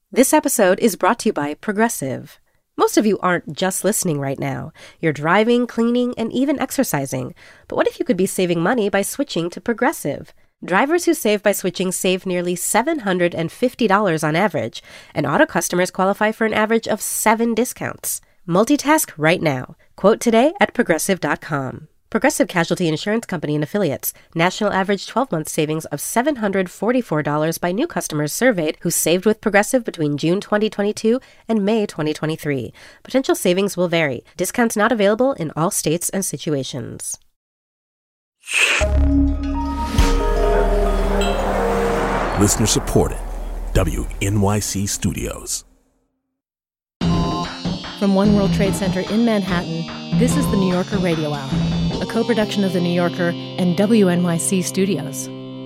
This episode is brought to you by Progressive. Most of you aren't just listening right now. You're driving, cleaning, and even exercising. But what if you could be saving money by switching to Progressive? Drivers who save by switching save nearly $750 on average, and auto customers qualify for an average of 7 discounts. Multitask right now. Quote today at Progressive.com. Progressive Casualty Insurance Company and Affiliates. National average 12-month savings of $744 by new customers surveyed who saved with Progressive between June 2022 and May 2023. Potential savings will vary. Discounts not available in all states and situations. Listener supported. WNYC Studios. From One World Trade Center in Manhattan, this is the New Yorker Radio Hour, a co-production of The New Yorker and WNYC Studios.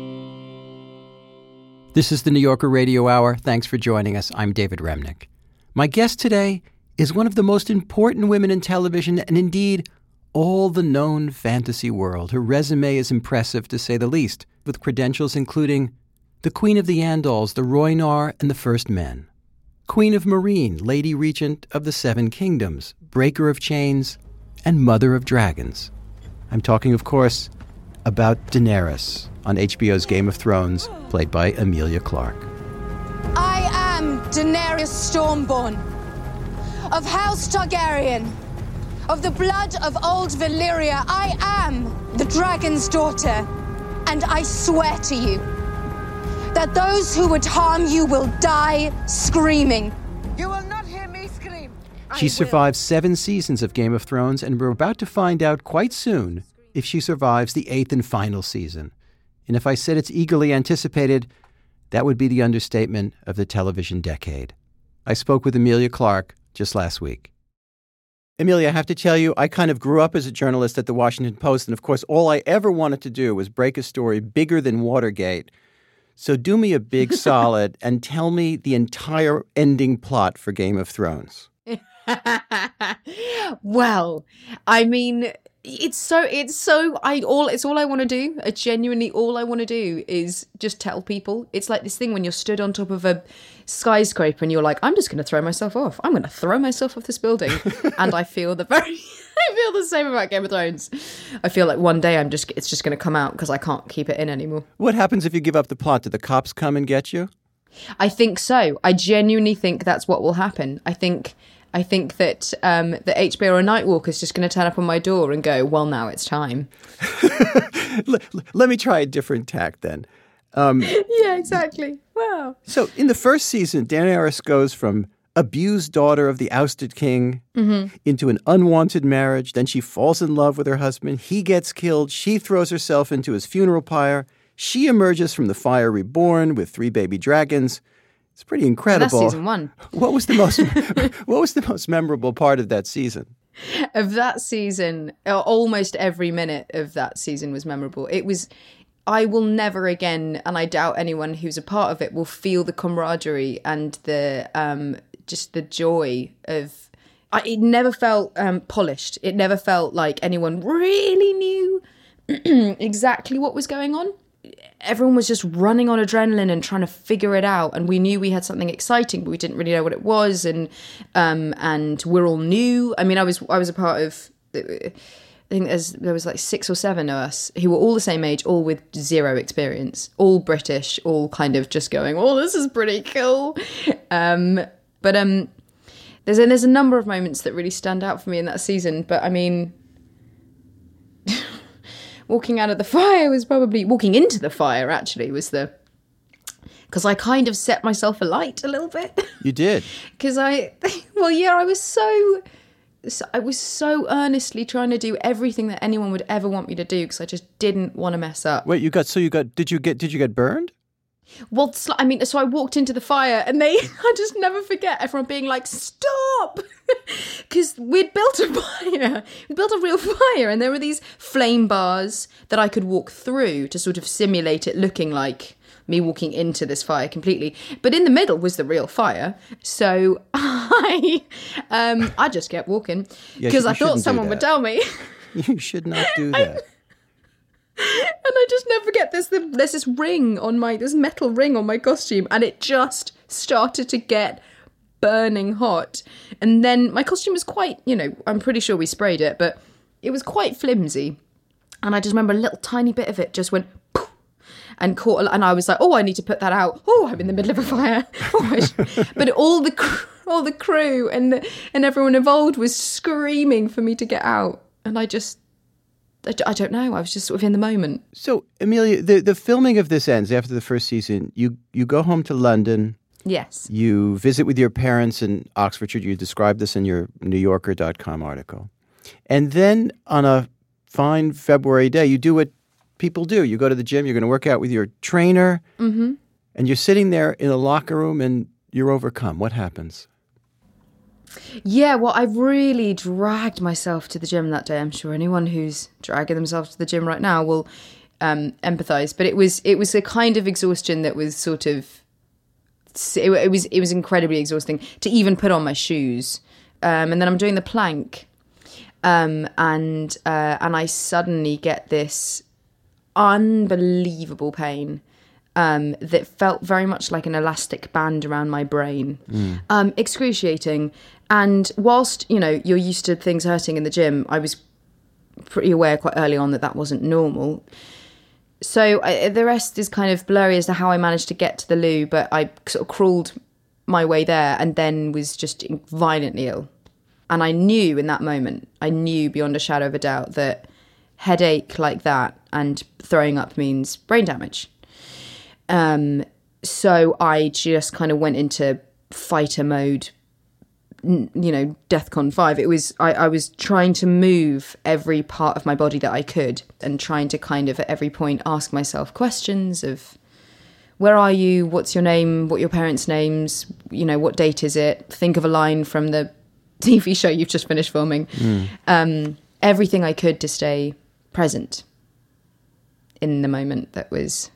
This is the New Yorker Radio Hour. Thanks for joining us. I'm David Remnick. My guest today is one of the most important women in television and indeed all the known fantasy world. Her resume is impressive, to say the least, with credentials including the Queen of the Andals, the Rhoynar, and the First Men. Queen of Meereen, Lady Regent of the Seven Kingdoms, Breaker of Chains, and Mother of Dragons. I'm talking, of course, about Daenerys on HBO's Game of Thrones, played by Emilia Clarke. I am Daenerys Stormborn, of House Targaryen, of the blood of old Valyria. I am the dragon's daughter, and I swear to you that those who would harm you will die screaming. You will not hear me scream. She survived 7 seasons of Game of Thrones, and we're about to find out quite soon if she survives the 8th and final season. And if I said it's eagerly anticipated, that would be the understatement of the television decade. I spoke with Emilia Clarke just last week. Emilia, I have to tell you, I kind of grew up as a journalist at the Washington Post, and of course, all I ever wanted to do was break a story bigger than Watergate. So do me a big solid and tell me the entire ending plot for Game of Thrones. Well, I mean, it's all I want to do. Genuinely, all I want to do is just tell people. It's like this thing when you're stood on top of a skyscraper and you're like, I'm just going to throw myself off. I'm going to throw myself off this building. And I feel the same about Game of Thrones. I feel like one day it's just going to come out because I can't keep it in anymore. What happens if you give up the plot? Do the cops come and get you? I think so. I genuinely think that's what will happen. I think that the HBO or Nightwalker is just going to turn up on my door and go, well, now it's time. Let me try a different tack then. Yeah, exactly. Wow. So in the first season, Daenerys goes from abused daughter of the ousted king into an unwanted marriage. Then she falls in love with her husband. He gets killed. She throws herself into his funeral pyre. She emerges from the fire reborn with 3 baby dragons. It's pretty incredible. That's season 1. What was the most memorable part of that season? Of that season, almost every minute of that season was memorable. I will never again, and I doubt anyone who's a part of it will feel the camaraderie and the just the joy of. It never felt polished. It never felt like anyone really knew exactly what was going on. Everyone was just running on adrenaline and trying to figure it out. And we knew we had something exciting, but we didn't really know what it was. And we're all new. I mean, I was a part of. I think there was like 6 or 7 of us who were all the same age, all with 0 experience, all British, all kind of just going, oh, this is pretty cool. But there's a number of moments that really stand out for me in that season. But I mean, walking into the fire actually was because I kind of set myself alight a little bit. You did? Because I was so earnestly trying to do everything that anyone would ever want me to do because I just didn't want to mess up. Wait, did you get burned? Well, so I walked into the fire and I just never forget everyone being like, stop! Because we'd built a fire. We built a real fire and there were these flame bars that I could walk through to sort of simulate it looking like me walking into this fire completely. But in the middle was the real fire. So I just kept walking because I thought someone would tell me. You should not do that. And I just never forget, there's this ring on this metal ring on my costume, and it just started to get burning hot. And then my costume was quite, I'm pretty sure we sprayed it, but it was quite flimsy. And I just remember a little tiny bit of it just went poof, and caught, and I was like, oh, I need to put that out. Oh, I'm in the middle of a fire. But all the crew and everyone involved was screaming for me to get out. And I don't know. I was just sort of in the moment. So, Amelia, the filming of this ends after the first season. You go home to London. Yes. You visit with your parents in Oxfordshire. You described this in your NewYorker.com article. And then on a fine February day, you do what people do. You go to the gym. You're going to work out with your trainer. Mm-hmm. And you're sitting there in a locker room and you're overcome. What happens? Yeah, well, I really dragged myself to the gym that day. I'm sure anyone who's dragging themselves to the gym right now will empathise. But it was a kind of exhaustion that was sort of, it was incredibly exhausting to even put on my shoes. And then I'm doing the plank, and I suddenly get this unbelievable pain. That felt very much like an elastic band around my brain. Excruciating. And whilst, you're used to things hurting in the gym, I was pretty aware quite early on that wasn't normal. So the rest is kind of blurry as to how I managed to get to the loo, but I sort of crawled my way there and then was just violently ill. And I knew in that moment, beyond a shadow of a doubt that headache like that and throwing up means brain damage. So I just kind of went into fighter mode, DEFCON 5. It was, I was trying to move every part of my body that I could and trying to kind of at every point ask myself questions of where are you? What's your name? What are your parents' names? What date is it? Think of a line from the TV show you've just finished filming. Everything I could to stay present in the moment that was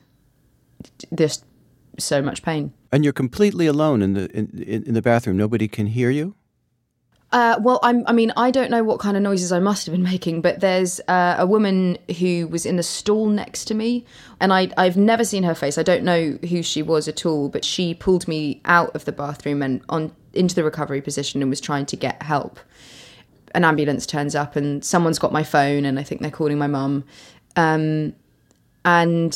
just so much pain. And you're completely alone in the bathroom. Nobody can hear you? Well, I don't know what kind of noises I must have been making, but there's a woman who was in the stall next to me, and I've never seen her face. I don't know who she was at all, but she pulled me out of the bathroom and into the recovery position and was trying to get help. An ambulance turns up and someone's got my phone and I think they're calling my mum. And then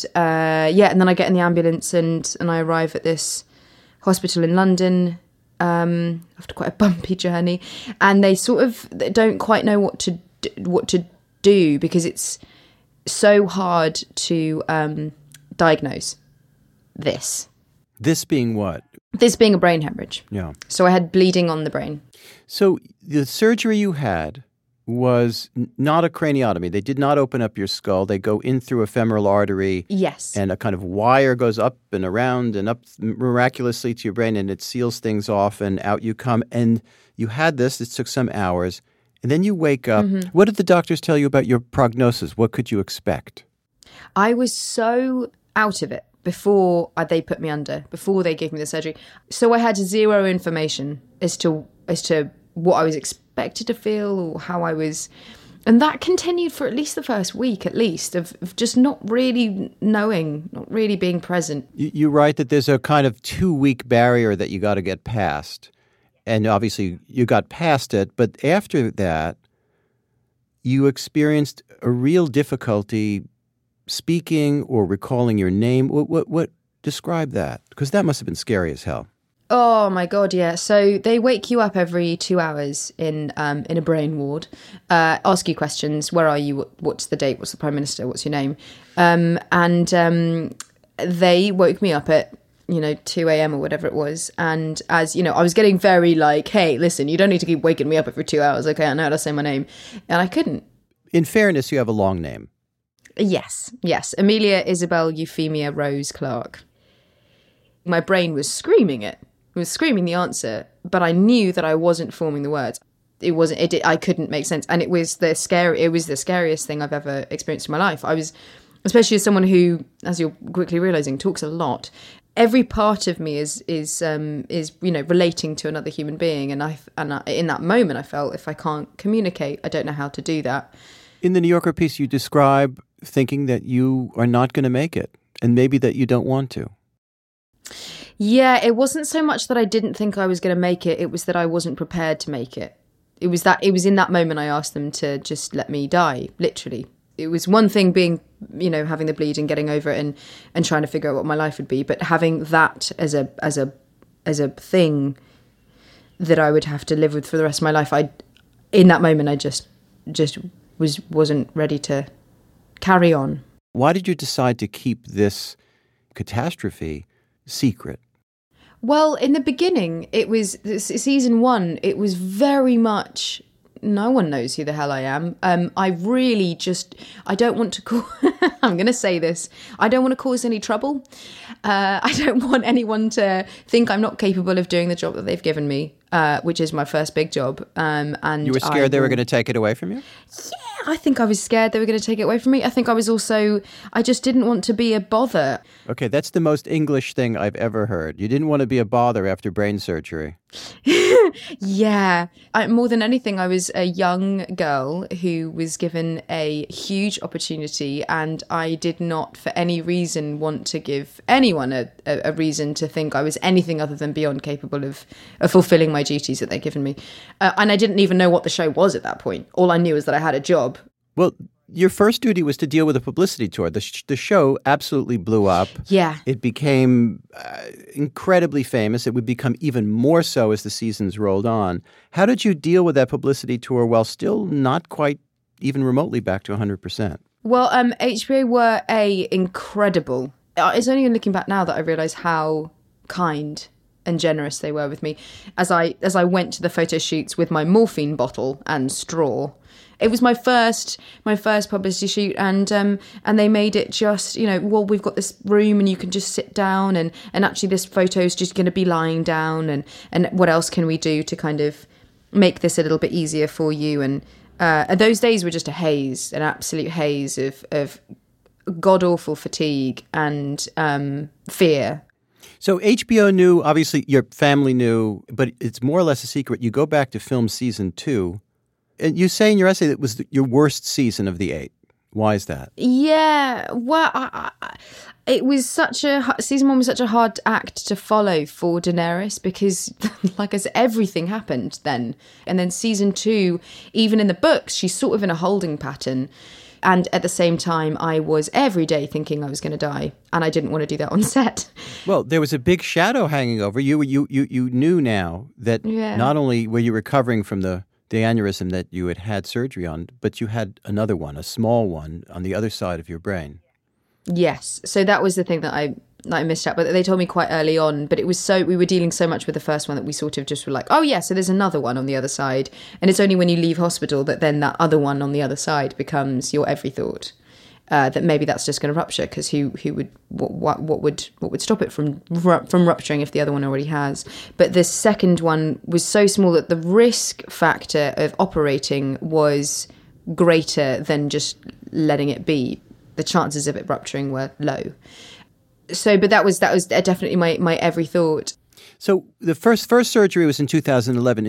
I get in the ambulance and I arrive at this hospital in London after quite a bumpy journey, and they sort of don't quite know what to do because it's so hard to diagnose this. This being what? This being a brain hemorrhage. Yeah. So I had bleeding on the brain. So the surgery you had was not a craniotomy. They did not open up your skull. They go in through a femoral artery. Yes. And a kind of wire goes up and around and up miraculously to your brain, and it seals things off, and out you come. And you had this. It took some hours. And then you wake up. Mm-hmm. What did the doctors tell you about your prognosis? What could you expect? I was so out of it before they put me under, before they gave me the surgery. So I had zero information as to what I was expected to feel or how I was. And that continued for at least the first week, of just not really knowing, not really being present. You write that there's a kind of 2-week barrier that you got to get past. And obviously you got past it. But after that, you experienced a real difficulty speaking or recalling your name. What describe that? Because that must have been scary as hell. Oh my God, yeah. So they wake you up every 2 hours in a brain ward, ask you questions. Where are you? What's the date? What's the Prime Minister? What's your name? They woke me up at 2 a.m. or whatever it was. And as you know, I was getting very like, hey, listen, you don't need to keep waking me up every 2 hours. Okay, I know how to say my name, and I couldn't. In fairness, you have a long name. Yes. Amelia Isabel Euphemia Rose Clark. My brain was screaming it. It was screaming the answer, but I knew that I wasn't forming the words. I couldn't make sense. And it was the scariest thing I've ever experienced in my life. I was, especially as someone who, as you're quickly realizing, talks a lot. Every part of me is relating to another human being. And in that moment, I felt if I can't communicate, I don't know how to do that. In the New Yorker piece, you describe thinking that you are not going to make it, and maybe that you don't want to. Yeah, it wasn't so much that I didn't think I was going to make it. It was that I wasn't prepared to make it. It was in that moment I asked them to just let me die, literally. It was one thing being, having the bleed and getting over it and trying to figure out what my life would be, but having that as a thing that I would have to live with for the rest of my life, in that moment I just wasn't ready to carry on. Why did you decide to keep this catastrophe secret? Well, in the beginning, it was season 1. It was very much no one knows who the hell I am. I really I don't want to call. I'm going to say this. I don't want to cause any trouble. I don't want anyone to think I'm not capable of doing the job that they've given me, which is my first big job. And you were scared they were going to take it away from you? Yeah, I think I was scared they were going to take it away from me. I think I just didn't want to be a bother. Okay, that's the most English thing I've ever heard. You didn't want to be a bother after brain surgery. Yeah. More than anything, I was a young girl who was given a huge opportunity, and I did not for any reason want to give anyone a reason to think I was anything other than beyond capable of fulfilling my duties that they'd given me. And I didn't even know what the show was at that point. All I knew was that I had a job. Well, your first duty was to deal with a publicity tour. The show absolutely blew up. Yeah. It became incredibly famous. It would become even more so as the seasons rolled on. How did you deal with that publicity tour while still not quite even remotely back to 100%? Well, HBO were incredible. It's only in looking back now that I realise how kind and generous they were with me. As I went to the photo shoots with my morphine bottle and straw. It was my first publicity shoot, and they made it just, well, we've got this room and you can just sit down, and actually this photo's just going to be lying down, and what else can we do to kind of make this a little bit easier for you? And those days were just an absolute haze of god-awful fatigue and fear. So HBO knew, obviously your family knew, but it's more or less a secret. You go back to film season 2. And you say in your essay that it was your worst season of the 8. Why is that? Yeah, well, it was season 1 was such a hard act to follow for Daenerys because, like I said, everything happened then. And then season 2, even in the books, she's sort of in a holding pattern. And at the same time, I was every day thinking I was going to die, and I didn't want to do that on set. Well, there was a big shadow hanging over you. You knew now that not only were you recovering from the aneurysm that you had surgery on, but you had another one, a small one, on the other side of your brain. Yes. So that was the thing that I missed out. But they told me quite early on, but it was we were dealing so much with the first one that we sort of just were like, oh yeah, so there's another one on the other side. And it's only when you leave hospital that then that other one on the other side becomes your every thought. That maybe that's just going to rupture, because what would stop it from rupturing if the other one already has? But the second one was so small that the risk factor of operating was greater than just letting it be. The chances of it rupturing were low. So, but that was definitely my every thought. So the first surgery was in 2011. In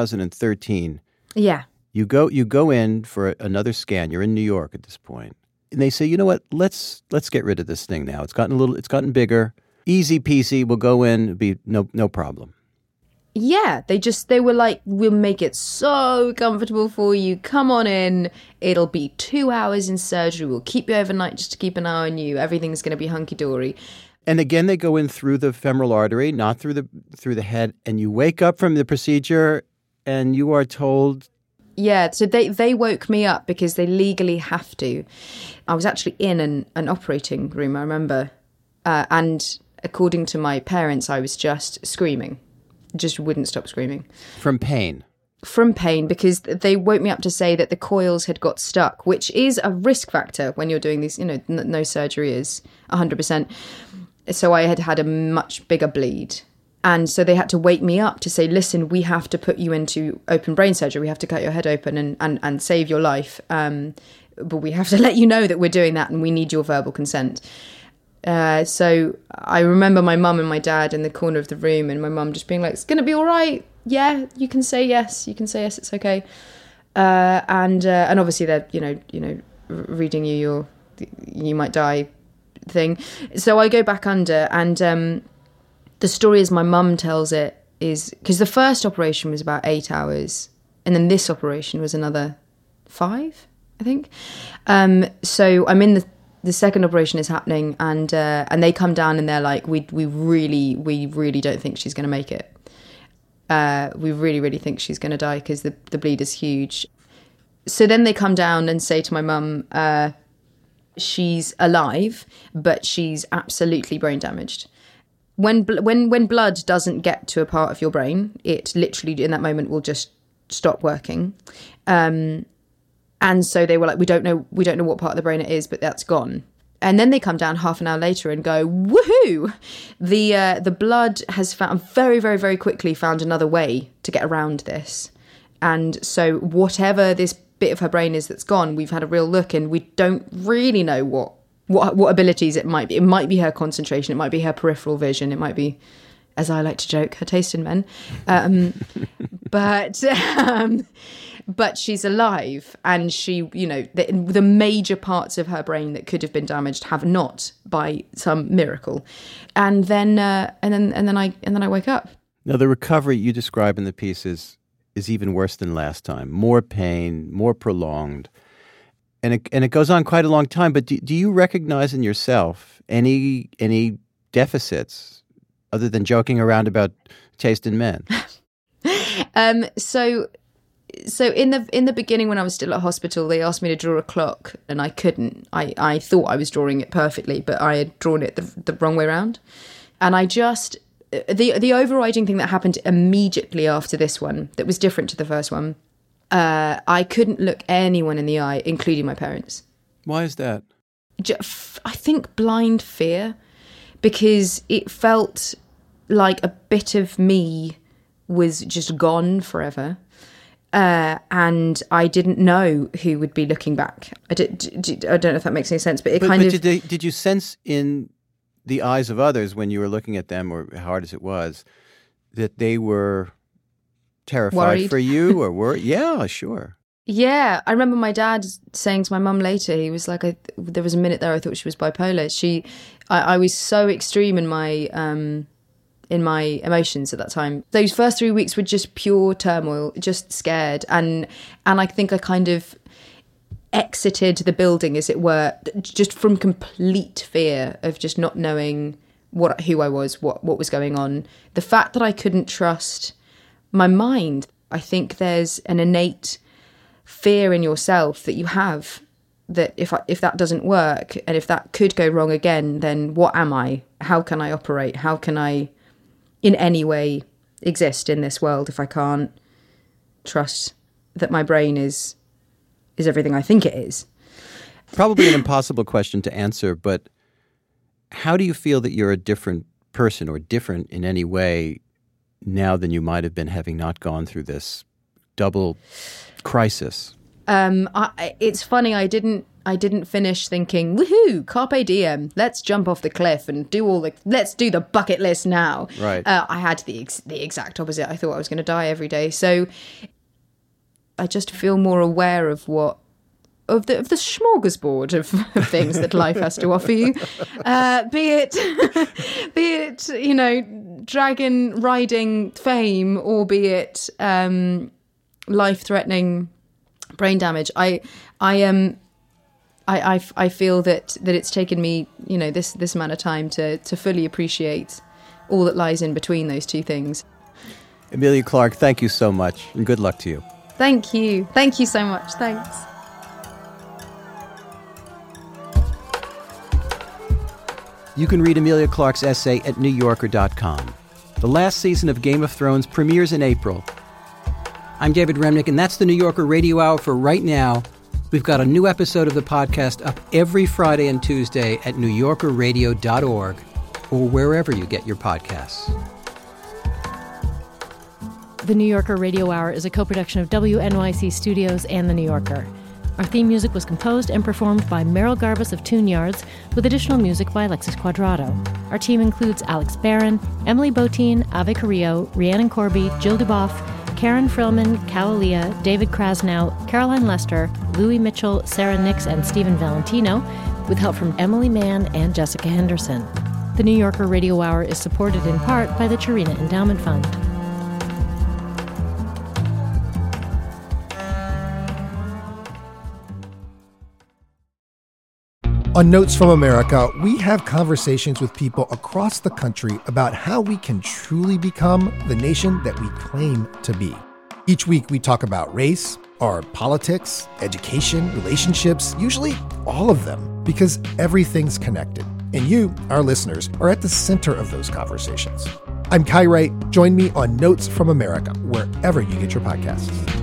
2013, yeah, you go in for another scan. You're in New York at this point. And they say, you know what, let's get rid of this thing now. It's gotten bigger. Easy peasy, we'll go in, it'll be no problem. Yeah, they were like, we'll make it so comfortable for you. Come on in. It'll be 2 hours in surgery. We'll keep you overnight just to keep an eye on you. Everything's going to be hunky-dory. And again, they go in through the femoral artery, not through the head. And you wake up from the procedure and you are told... Yeah, so they woke me up because they legally have to. I was actually in an operating room, I remember. And according to my parents, I was just screaming. Just wouldn't stop screaming. From pain? From pain, because they woke me up to say that the coils had got stuck, which is a risk factor when you're doing these, no surgery is 100%. So I had a much bigger bleed. And so they had to wake me up to say, listen, we have to put you into open brain surgery. We have to cut your head open and save your life. But we have to let you know that we're doing that and we need your verbal consent. So I remember my mum and my dad in the corner of the room, and my mum just being like, it's going to be all right. Yeah, you can say yes. You can say yes, it's okay. And obviously they're, reading you you might die thing. So I go back under, and the story as my mum tells it is, because the first operation was about 8 hours, and then this operation was another 5, I think. So I'm in the second operation is happening, and they come down and they're like, we really don't think she's going to make it. We really think she's going to die because the bleed is huge. So then they come down and say to my mum, she's alive, but she's absolutely brain damaged. When blood doesn't get to a part of your brain, it literally in that moment will just stop working. And so they were like, we don't know what part of the brain it is, but that's gone. And then they come down half an hour later and go, woohoo! The blood has found very, very, very quickly found another way to get around this. And so whatever this bit of her brain is that's gone, we've had a real look, and we don't really know what abilities it might be. It might be her concentration, it might be her peripheral vision, it might be, as I like to joke, her taste in men. But she's alive, and she, the major parts of her brain that could have been damaged have not, by some miracle. And then I wake up. Now, the recovery you describe in the piece is even worse than last time. More pain, more prolonged, and it goes on quite a long time. But do you recognize in yourself any deficits other than joking around about taste in men? So in the beginning, when I was still at hospital, they asked me to draw a clock, and I couldn't. I thought I was drawing it perfectly, but I had drawn it the wrong way around. And I just, the overriding thing that happened immediately after this one, that was different to the first one, I couldn't look anyone in the eye, including my parents. Why is that? I think blind fear, because it felt like a bit of me was just gone forever. And I didn't know who would be looking back. I don't know if that makes any sense, but did you sense in the eyes of others when you were looking at them, or hard as it was, that they were terrified worried for you or worried? Yeah, sure. Yeah, I remember my dad saying to my mum later, he was like, there was a minute there I thought she was bipolar. I was so extreme in my emotions at that time. Those first 3 weeks were just pure turmoil, just scared. And I think I kind of exited the building, as it were, just from complete fear of just not knowing who I was, what was going on. The fact that I couldn't trust my mind. I think there's an innate fear in yourself that you have, that if that doesn't work, and if that could go wrong again, then what am I? How can I operate? How can I in any way exist in this world if I can't trust that my brain is everything I think it is? Probably an impossible question to answer, but how do you feel that you're a different person, or different in any way, now than you might have been having not gone through this double crisis? It's funny, I didn't finish thinking, woohoo, carpe diem, let's jump off the cliff and let's do the bucket list now. Right. I had the exact opposite. I thought I was going to die every day. So I just feel more aware of the smorgasbord of things that life has to offer you. Be it, dragon riding fame, or be it life-threatening brain damage. I feel that it's taken me, this amount of time to fully appreciate all that lies in between those two things. Emilia Clarke, thank you so much, and good luck to you. Thank you. Thank you so much. Thanks. You can read Emilia Clarke's essay at NewYorker.com. The last season of Game of Thrones premieres in April. I'm David Remnick, and that's the New Yorker Radio Hour for right now. We've got a new episode of the podcast up every Friday and Tuesday at NewYorkerRadio.org, or wherever you get your podcasts. The New Yorker Radio Hour is a co-production of WNYC Studios and The New Yorker. Our theme music was composed and performed by Merrill Garbus of Tune Yards, with additional music by Alexis Quadrado. Our team includes Alex Barron, Emily Botine, Ave Carrillo, Rhiannon Corby, Jill Duboff, Karen Frillman, Kalalea, David Krasnow, Caroline Lester, Louis Mitchell, Sarah Nix, and Stephen Valentino, with help from Emily Mann and Jessica Henderson. The New Yorker Radio Hour is supported in part by the Charina Endowment Fund. On Notes from America, we have conversations with people across the country about how we can truly become the nation that we claim to be. Each week we talk about race, our politics, education, relationships, usually all of them, because everything's connected. And you, our listeners, are at the center of those conversations. I'm Kai Wright. Join me on Notes from America, wherever you get your podcasts.